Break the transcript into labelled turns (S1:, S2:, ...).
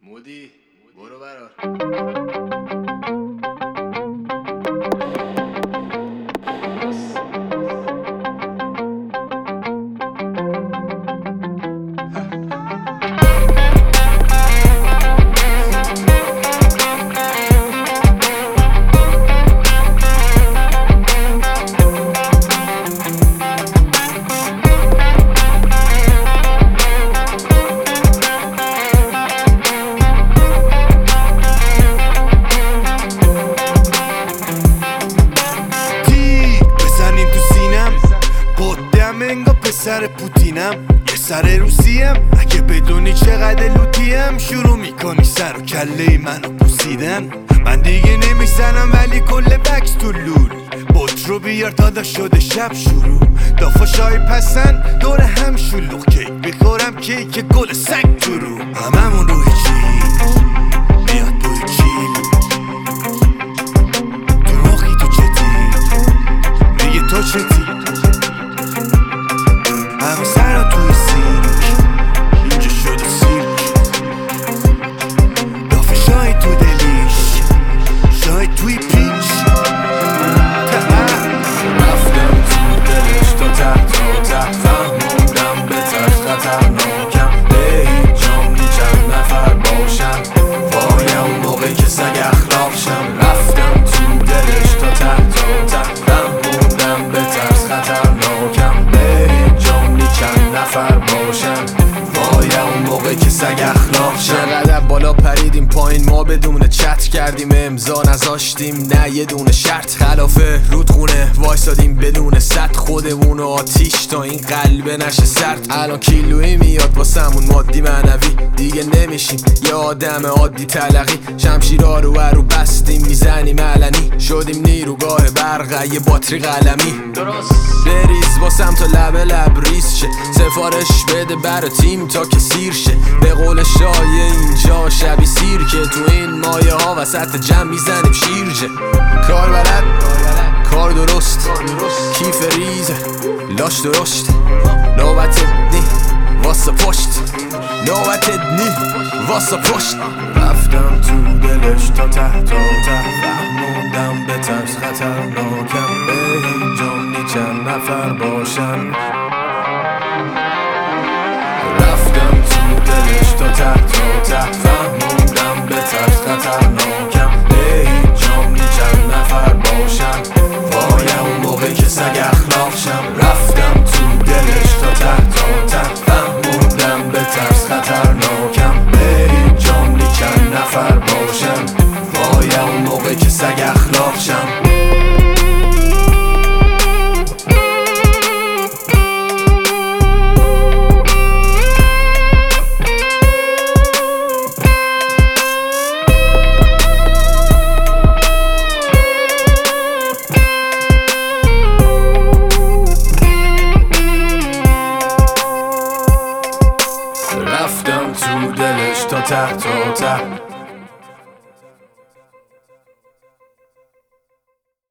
S1: مودی برو برار.
S2: سر پوتینم یه سر روسیم، اگه بدونی چقدر لوتیم شروع میکنی سر و کله منو بوسیدن. من دیگه نمیزنم ولی کل بکس تو لول، بوت رو بیار دادا شده شب شروع. دافا شای پسن دور هم شلوغ، کیک بخورم کیک گل سگ تو رو. هممون روی چیل میاد بوی چیل، تو راخی تو چتی میگه تو چتی، همه سرا توی سیرک اینجا شده سیرک. دافه شای تو دلیش شای توی پیچ.
S3: رفتم تو دلش تا تحت و تحت، فهموندم به تحت خطرناکم. به هیچ جامنی چند نفر باشن، وایم موقع که سگ اخلاق شم. رفتم تو دلش تا تحت و تحت، فهموندم به تحت خطرناکم. به هیچ جامنی چند نفر باشن، وایم موقع که سگ اخلاق شم. چقدر بالا پریدیم پایین ما بدون چت کردیم، امضا نذاشتیم نه یه دونه شرط. خلاف رودخونه وایسادیم بدون سد، خودمون آتیش تا این قلبه نشه سرد. الان کیلویی میاد واسمون مادی معنوی، دیگه نمیشیم یه آدم عادی تلقی. شمشیرا رو بستیم میزنیم علنی، شدیم نیروگاه برق یه باتری قلمی. بریز واسم تا لب ریز شه، سفارش بده برا تیم تا که سیر شه. به قول شایه اینجا شبی سیر که تو این مایه ها وسط جمع میزنیم شیرجه. کار بلد کار درست کیف ریزه لاش درشت. نوبت نی واسه پشت، نوبت نی واسه پشت. رفتم تو دلش تا تحت و تحت، فهموندم به ترس خطرناکم. به هیچ جامنی چند نفر باشن، رفتم تو دلش تا تحت و تحت، فهموندم به ترس خطرناکم. به هیچ جامنی چند نفر باشن، وایم موقع که سگ اخلاق شم. رفتم تو دلش تا تحت و تحت، فهموندم به ترس خطرناکم. به هیچ جامنی چند نفر باشن، وایم موقع که سگ اخلاق شم. رفتم تو دلش تا تحت و تحت،